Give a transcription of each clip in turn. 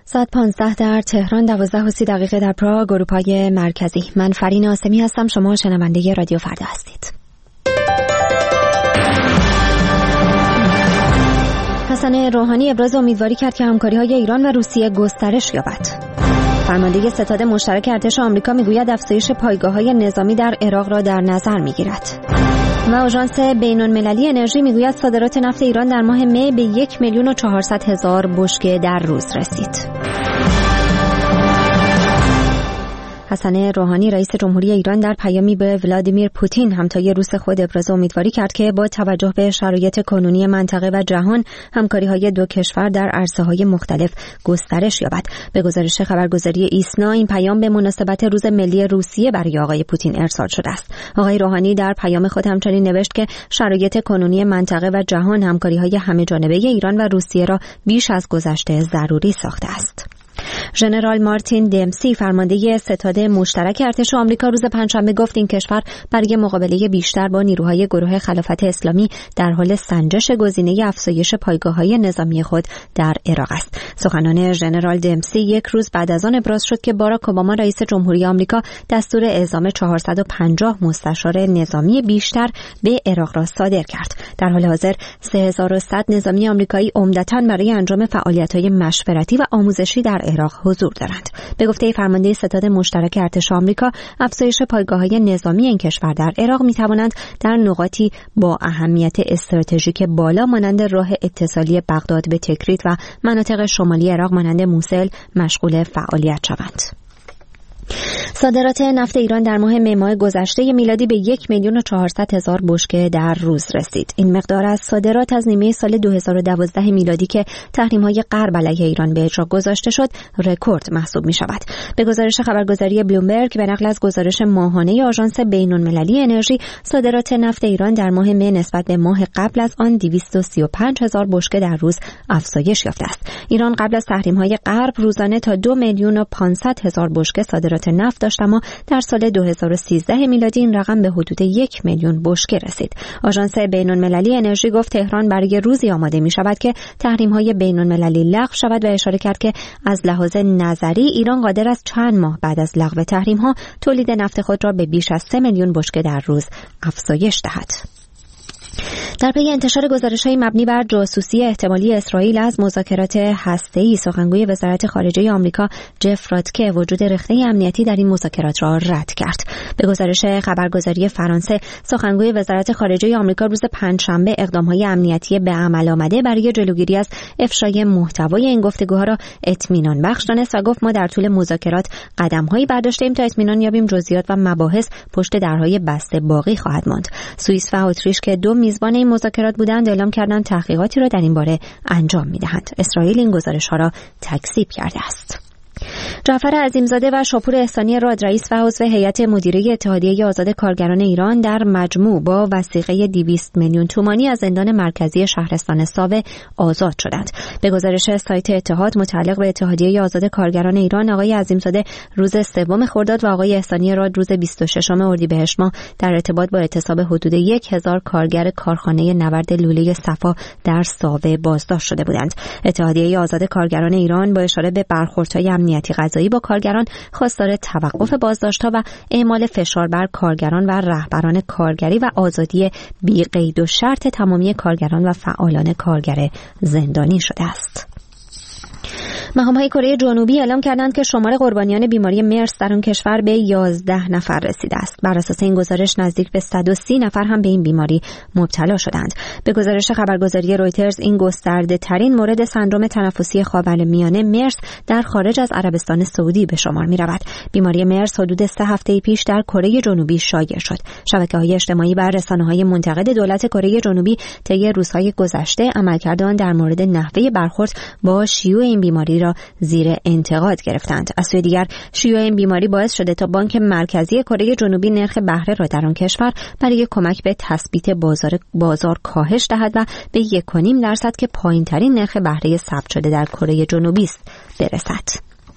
ساعت 15 در تهران، 12:30 در پراگ، اروپای مرکزی. من فرین آسمی هستم. شما شنونده رادیو فردا هستید. حسن روحانی ابراز امیدواری کرد که همکاری‌های ایران و روسیه گسترش یابد. فرمانده ستاد مشترک ارتش آمریکا میگوید افزایش پایگاه‌های نظامی در عراق را در نظر میگیرد. و آژانس بین‌المللی انرژی میگوید صادرات نفت ایران در ماه می به 1,400,000 بشکه در روز رسید. حسن روحانی رئیس جمهوری ایران در پیامی به ولادیمیر پوتین همتای روس خود ابراز امیدواری کرد که با توجه به شرایط کنونی منطقه و جهان همکاری‌های دو کشور در عرصه‌های مختلف گسترش یابد. به گزارش خبرگزاری ایسنا این پیام به مناسبت روز ملی روسیه برای آقای پوتین ارسال شده است. آقای روحانی در پیام خود همچنین نوشت که شرایط کنونی منطقه و جهان همکاری‌های همه‌جانبه ایران و روسیه را بیش از گذشته ضروری ساخته است. ژنرال مارتین دمسی فرمانده ستاد مشترک ارتش آمریکا روز پنجشنبه گفت این کشور برای مقابله بیشتر با نیروهای گروه خلافت اسلامی در حال سنجش گزینه افزایش پایگاه‌های نظامی خود در عراق است. سخنان ژنرال دمسی یک روز بعد از آن ابراز شد که باراک اوباما رئیس جمهوری آمریکا دستور اعزام 450 مستشار نظامی بیشتر به عراق را صادر کرد. در حال حاضر 3100 نظامی آمریکایی عمدتاً برای انجام فعالیت‌های مشورتی و آموزشی در عراق حضور دارند. به گفته فرمانده ستاد مشترک ارتش آمریکا، افزایش پایگاه‌های نظامی این کشور در عراق می‌توانند در نقاطی با اهمیت استراتژیک بالا مانند راه اتصالی بغداد به تکریت و مناطق شمالی عراق مانند موصل مشغول فعالیت شوند. صادرات نفت ایران در ماه می گذشته میلادی به 1,400,000 بشکه در روز رسید. این مقدار از صادرات از نیمه سال 2012 میلادی که تحریم‌های غرب علیه ایران به اجرا گذاشته شد، رکورد محسوب می‌شود. به گزارش خبرگزاری بلومبرگ به نقل از گزارش ماهانه آژانس بین‌المللی انرژی، صادرات نفت ایران در ماه می نسبت به ماه قبل از آن 235,000 بشکه در روز افزایش یافته است. ایران قبل از تحریم‌های غرب روزانه تا 2,500,000 بشکه صادرات نفت داشت، اما در سال 2013 میلادی این رقم به حدود 1,000,000 بشکه رسید. آژانس بین‌المللی انرژی گفت تهران برای روزی آماده می شود که تحریم‌های بین‌المللی لغو شود و اشاره کرد که از لحاظ نظری ایران قادر است چند ماه بعد از لغو تحریم‌ها تولید نفت خود را به بیش از 3,000,000 بشکه در روز افزایش دهد. در پی انتشار گزارش‌های مبنی بر جاسوسی احتمالی اسرائیل از مذاکرات هسته‌ای، سخنگوی وزارت خارجه آمریکا جف راتکه وجود رخنه امنیتی در این مذاکرات را رد کرد. به گزارش خبرگزاری فرانسه، سخنگوی وزارت خارجه آمریکا روز پنجشنبه اقدام‌های امنیتی به عمل آمده برای جلوگیری از افشای محتوای این گفتگوها را اطمینان بخش دانست و گفت ما در طول مذاکرات قدم‌هایی برداشتیم تا اطمینان یابیم جزئیات و مباحث پشت درهای بسته باقی خواهد ماند. سوئیس و اتریش که دو میزبان این مذاکرات بودند اعلام کردند تحقیقاتی را در این باره انجام می‌دهند. اسرائیل این گزارش‌ها را تکذیب کرده است. جعفر عظیمزاده و شاپور احسانی راد، رئیس و عضو هیئت مدیره اتحادیه آزاد کارگران ایران، در مجموع با وثیقه 200 میلیون تومانی از زندان مرکزی شهرستان ساوه آزاد شدند. به گزارش سایت اتحاد متعلق به اتحادیه آزاد کارگران ایران، آقای عظیمزاده روز 3 خرداد و آقای احسانی راد روز 26 اردیبهشت ماه در ارتباط با اعتصاب حدود 1,000 کارگر کارخانه نورد لوله صفا در ساوه بازداشت شده بودند. اتحادیه آزاد کارگران ایران با اشاره به برخوردهای امنیتی قضایی با کارگران خواستار توقف بازداشت‌ها و اعمال فشار بر کارگران و رهبران کارگری و آزادی بی قید و شرط تمامی کارگران و فعالان کارگر زندانی شده است. مقام‌های کره جنوبی اعلام کردند که شمار قربانیان بیماری مرس در آن کشور به 11 نفر رسیده است. بر اساس این گزارش نزدیک به 130 نفر هم به این بیماری مبتلا شدند. به گزارش خبرگزاری رویترز این گسترده ترین مورد سندرم تنفسی خاورمیانه مرس در خارج از عربستان سعودی به شمار می رود. بیماری مرس حدود 3 هفته پیش در کره جنوبی شایع شد. شبکه‌های اجتماعی و رسانه‌های منتقد دولت کره جنوبی طی روزهای گذشته عملکرد آن در مورد نحوه برخورد با شیوع این بیماری را زیر انتقاد گرفتند. از سوی دیگر شیوع این بیماری باعث شده تا بانک مرکزی کره جنوبی نرخ بهره را در آن کشور برای کمک به تثبیت بازار کاهش دهد و به 1.5% که پایین‌ترین نرخ بهره ثبت شده در کره جنوبی است برسد.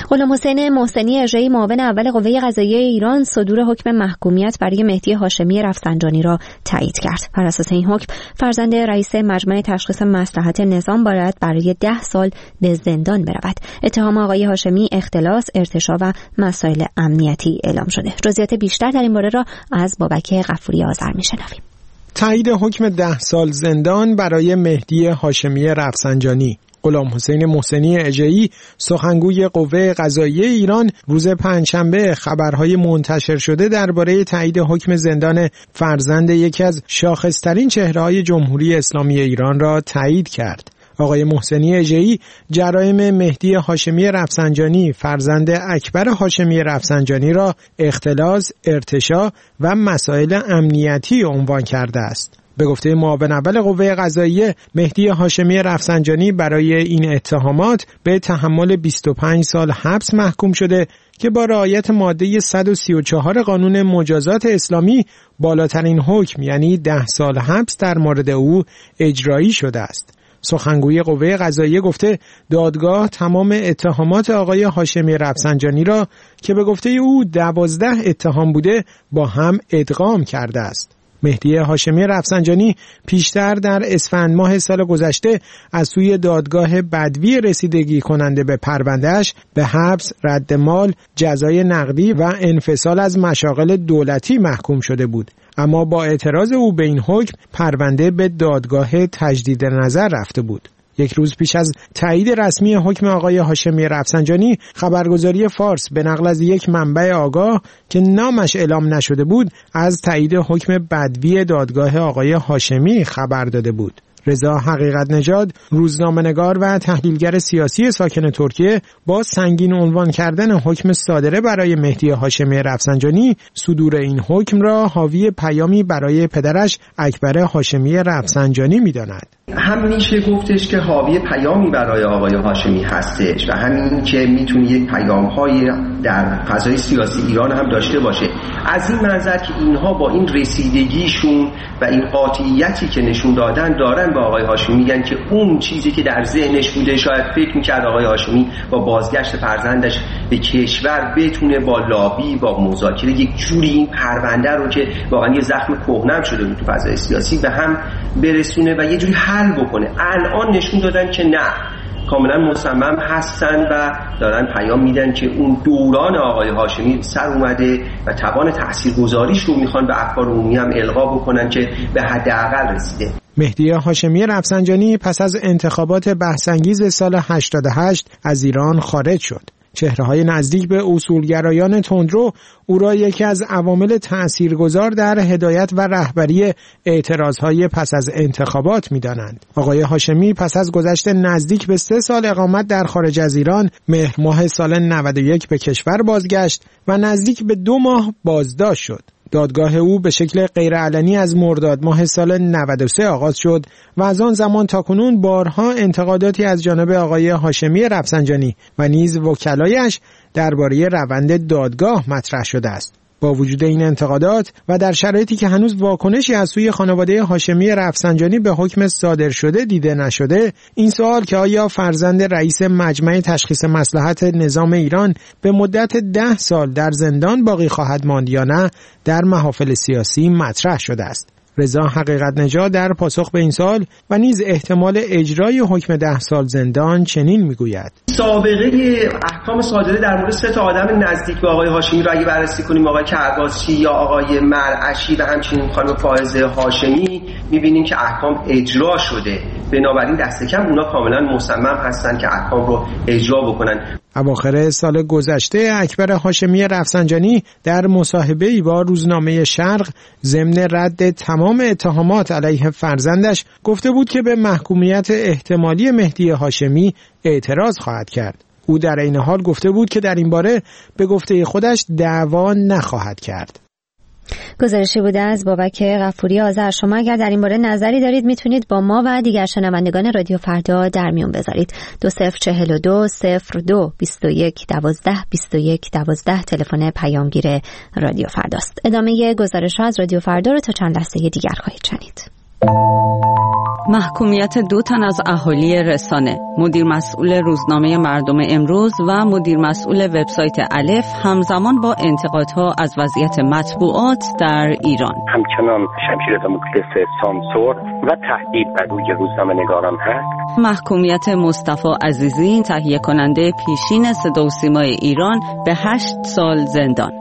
غلام حسین محسنی اژه‌ای معاون اول قوه قضاییه ایران صدور حکم محکومیت برای مهدی هاشمی رفسنجانی را تایید کرد. بر اساس این حکم فرزند رئیس مجمع تشخیص مصلحت نظام باید برای 10 سال به زندان برود. اتهام آقای هاشمی اختلاس، ارتشاء و مسائل امنیتی اعلام شده. جزئیات بیشتر در این باره را از بابک غفوری آذر می‌شنویم. تایید حکم 10 سال زندان برای مهدی هاشمی رفسنجانی. غلام حسین محسنی اژه‌ای سخنگوی قوه قضاییه ایران روز پنجشنبه خبرهای منتشر شده درباره تایید حکم زندان فرزند یکی از شاخص‌ترین چهره‌های جمهوری اسلامی ایران را تایید کرد. آقای محسنی اژه‌ای جرایم مهدی هاشمی رفسنجانی فرزند اکبر هاشمی رفسنجانی را اختلاس، ارتشاء و مسائل امنیتی عنوان کرده است. به گفته معاون اول قوه قضاییه، مهدی هاشمی رفسنجانی برای این اتهامات به تحمل 25 سال حبس محکوم شده که با رعایت ماده 134 قانون مجازات اسلامی بالاترین حکم یعنی 10 سال حبس در مورد او اجرایی شده است. سخنگوی قوه قضاییه گفته دادگاه تمام اتهامات آقای هاشمی رفسنجانی را که به گفته او 12 اتهام بوده با هم ادغام کرده است. مهدی هاشمی رفسنجانی پیشتر در اسفند ماه سال گذشته از سوی دادگاه بدوی رسیدگی کننده به پروندهش به حبس، رد مال، جزای نقدی و انفصال از مشاغل دولتی محکوم شده بود. اما با اعتراض او به این حکم پرونده به دادگاه تجدید نظر رفته بود. یک روز پیش از تایید رسمی حکم آقای هاشمی رفسنجانی، خبرگزاری فارس به نقل از یک منبع آگاه که نامش اعلام نشده بود از تایید حکم بدوی دادگاه آقای هاشمی خبر داده بود. رضا حقیقت نژاد، روزنامه‌نگار و تحلیلگر سیاسی ساکن ترکیه، با سنگین عنوان کردن حکم صادره برای مهدی هاشمی رفسنجانی، صدور این حکم را حاوی پیامی برای پدرش اکبر هاشمی رفسنجانی می‌داند. هم میشه گفتش که حاوی پیامی برای آقای هاشمی هستش و همین که میتونه یک پیام‌های در فضای سیاسی ایران هم داشته باشه. از این منظر که اینها با این رسیدگیشون و این قاطعیتی که نشون دارن به آقای هاشمی میگن که اون چیزی که در ذهنش بوده، شاید فکر میکرد آقای هاشمی با بازگشت فرزندش به کشور بتونه با لابی، با مذاکره یک جوری این پرونده رو که واقعا یه زخم کهنه شده بود تو فضای سیاسی به هم برسونه و یه جوری حل بکنه. الان نشون دادن که نه، کاملا مصمم هستن و دارن پیام میدن که اون دوران آقای هاشمی سر اومده و توان تاثیرگذاریش رو میخوان به افکار عمومی هم القا بکنن که به حداقل رسیده. مهدی هاشمی رفسنجانی پس از انتخابات بحث‌انگیز سال 88 از ایران خارج شد. چهره‌های نزدیک به اصولگرایان تندرو او را یکی از عوامل تأثیرگذار در هدایت و رهبری اعتراضهای پس از انتخابات می‌دانند. آقای هاشمی پس از گذشت نزدیک به 3 سال اقامت در خارج از ایران، مهر ماه سال 91 به کشور بازگشت و نزدیک به 2 ماه بازداشت شد. دادگاه او به شکل غیرعلنی از مرداد ماه سال 93 آغاز شد و از آن زمان تاکنون بارها انتقاداتی از جانب آقای هاشمی رفسنجانی و نیز وکلایش درباره روند دادگاه مطرح شده است. با وجود این انتقادات و در شرایطی که هنوز واکنشی از سوی خانواده هاشمی رفسنجانی به حکم صادر شده دیده نشده، این سوال که آیا فرزند رئیس مجمع تشخیص مصلحت نظام ایران به مدت 10 سال در زندان باقی خواهد ماند یا نه، در محافل سیاسی مطرح شده است. رضا حقیقت نژاد در پاسخ به این سوال و نیز احتمال اجرای حکم 10 سال زندان چنین میگوید: سابقه احکام صادره در مورد 3 آدم نزدیک به آقای هاشمی را اگه بررسی کنیم، آقای کرباسی یا آقای مرعشی و همچنین خانم فائزه هاشمی، می‌بینیم که احکام اجرا شده. بنابراین دست کم اونا کاملا مصمم هستن که احکام رو اجرا بکنن. اواخر سال گذشته اکبر هاشمی رفسنجانی در مصاحبه‌ای با روزنامه شرق ضمن رد تمام اتهامات علیه فرزندش گفته بود که به محکومیت احتمالی مهدی هاشمی اعتراض خواهد کرد. او در این حال گفته بود که در این باره به گفته خودش دعوا نخواهد کرد. گزارشی بوده از بابک غفوری آذر. شما اگر در این باره نظری دارید میتونید با ما و دیگر شنوندگان رادیو فردا در میون بذارید. 2042 02 21 12 21 12 تلفن پیامگیر رادیو فرداست. ادامه گزارش ها از رادیو فردا رو تا چند لحظه دیگر خواهید شنید. محکومیت 2 تن از اهالی رسانه، مدیر مسئول روزنامه مردم امروز و مدیر مسئول وبسایت الف همزمان با انتقادها از وضعیت مطبوعات در ایران. همچنان شمشیر دموکلس سانسور و تهدید بر روی روزنامه‌نگاران هست. محکومیت مصطفی عزیزی، تهیه کننده پیشین صدا و سیمای ایران، به 8 سال زندان.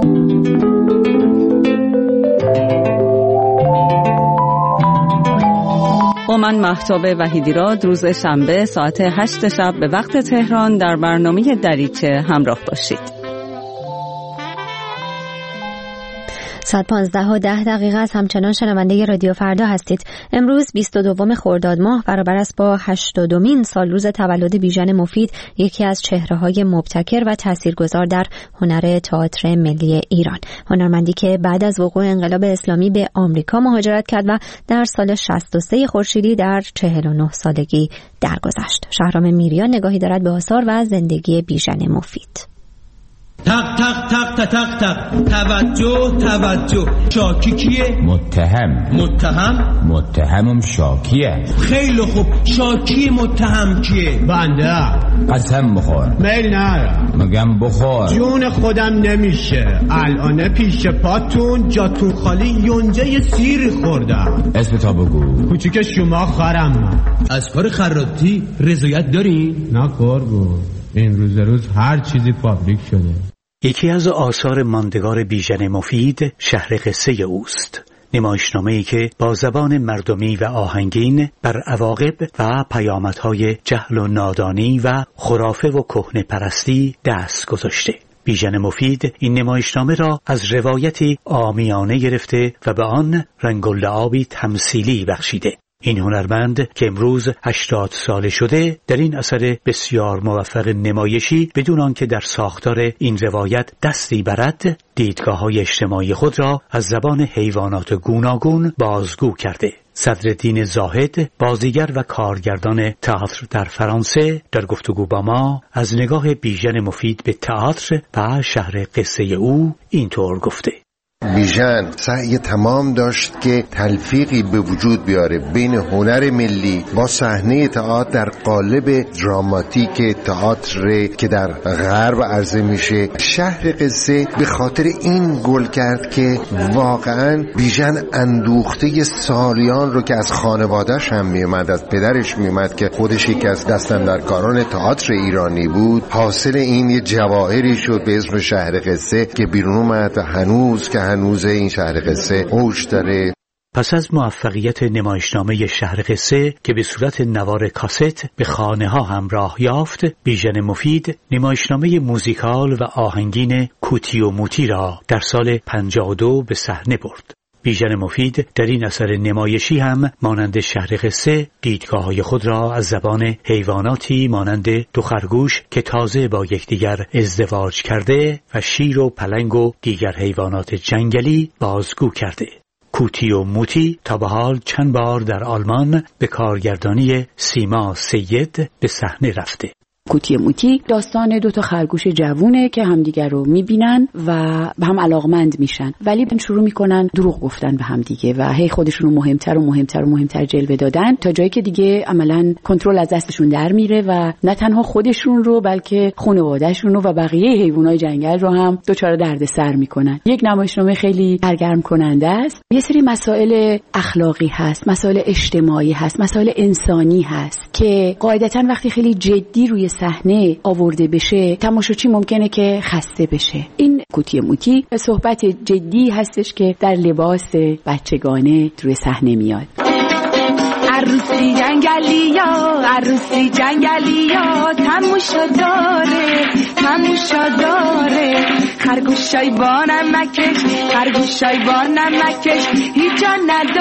با من مهتاب وحیدیراد روز شنبه ساعت 8 شب به وقت تهران در برنامه دریچه همراه باشید. 15:10 است. همچنان شنونده رادیو فردا هستید. امروز 22 خرداد ماه برابر است با 80مین سالروز تولد بیژن مفید، یکی از چهره‌های مبتکر و تاثیرگذار در هنر تئاتر ملی ایران. هنرمندی که بعد از وقوع انقلاب اسلامی به آمریکا مهاجرت کرد و در سال 63 خورشیدی در 49 سالگی درگذشت. شهرام میریان نگاهی دارد به آثار و زندگی بیژن مفید. تق تق تق تق تق تق. توجه توجه. شاکی کیه؟ متهمم شاکیه. خیلی خوب. شاکی متهم کیه؟ بنده. قسم بخور. میل نرم. مگم بخور. جون خودم نمیشه. الان پیش پاتون جاتون خالی یونجه سیری خوردم. اسم تا بگو. کوچیک شما خرم. از کار خراطی رضایت داری؟ نه قربون. این روز هر چیزی پابلیک شده. یکی از آثار ماندگار بیژن مفید شهر قصه اوست. نمایشنامه‌ای که با زبان مردمی و آهنگین بر عواقب و پیامدهای جهل و نادانی و خرافه و کهنه پرستی دست گذاشته. بیژن مفید این نمایشنامه را از روایتی عامیانه گرفته و به آن رنگ و لعابی تمثیلی بخشیده. این هنرمند که امروز 80 ساله شده در این اثر بسیار موفق نمایشی بدون آنکه در ساختار این روایت دستی برد، دیدگاه‌های اجتماعی خود را از زبان حیوانات گوناگون بازگو کرده. صدرالدین زاهد، بازیگر و کارگردان تئاتر در فرانسه، در گفتگو با ما از نگاه بیژن مفید به تئاتر و شهر قصه او اینطور گفته: بیژن سعی تمام داشت که تلفیقی به وجود بیاره بین هنر ملی با صحنه تئاتر در قالب دراماتیک تئاتر که در غرب عرضه میشه. شهر قصه به خاطر این گل کرد که واقعا بیژن اندوخته سالیان رو که از خانواده‌اش هم میومد، از پدرش میومد که خودش یکی از دستاندرکاران تئاتر ایرانی بود، حاصل این یه جواهری شد به اسم شهر قصه که بیرون اومد. هنوز این شهر قصه اوج داره. پس از موفقیت نمایشنامه شهر قصه که به صورت نوار کاست به خانه ها هم راه یافت، بیژن مفید نمایشنامه موزیکال و آهنگین کوتی و موتی را در سال 52 به صحنه برد. بیژن مفید در این اثر نمایشی هم مانند شهر قصه دیدگاه‌های خود را از زبان حیواناتی مانند دو خرگوش که تازه با یکدیگر ازدواج کرده و شیر و پلنگ و دیگر حیوانات جنگلی بازگو کرده. کوتی و موتی تا به حال چند بار در آلمان به کارگردانی سیما سید به صحنه رفته. کوتی موتی داستان 2 خرگوش جوونه که همدیگر رو میبینن و به هم علاقمند میشن، ولی شروع میکنن دروغ گفتن به هم دیگه و هی خودشون رو مهمتر جلوه دادن تا جایی که دیگه عملاً کنترل از دستشون در میره و نه تنها خودشون رو بلکه خانواده‌شون رو و بقیه حیوانات جنگل رو هم دچار دردسر میکنن. یک نمایشنامه خیلی سرگرم کننده است. یه سری مسائل اخلاقی هست، مسائل اجتماعی هست، مسائل انسانی هست که قاعدتاً وقتی خیلی جدی روی صحنه آورده بشه تماشاچی ممکنه که خسته بشه. این کوتی موتی صحبت جدی هستش که در لباس بچگانه روی صحنه میاد. عروسی جنگلیا تموشا داره خرگوشای با نمکش هیچ جا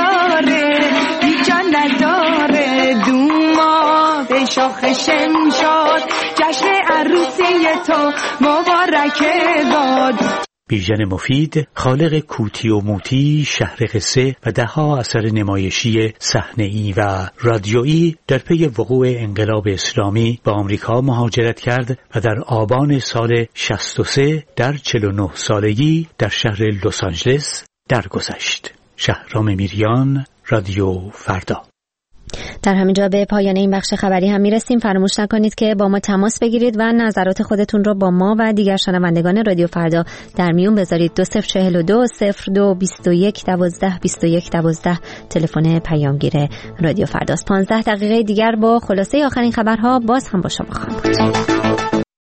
نداره دوما به شاخ شمشاد جشن عروسی تو مبارکه باد. بیژن مفید خالق کوتی و موتی، شهر قصه و ده‌ها اثر نمایشی صحنه‌ای و رادیویی در پی وقوع انقلاب اسلامی به آمریکا مهاجرت کرد و در آبان سال 63 در 49 سالگی در شهر لس آنجلس درگذشت. شهرام میریان، رادیو فردا. در همینجا به پایان این بخش خبری هم میرسیم. فراموش نکنید که با ما تماس بگیرید و نظرات خودتون رو با ما و دیگر شنوندگان رادیو فردا در میون بذارید. 2042 02 21 12 21 12 تلفن پیامگیر رادیو فرداست. 15 دقیقه دیگر با خلاصه آخرین خبرها باز هم با شما خواهم بود.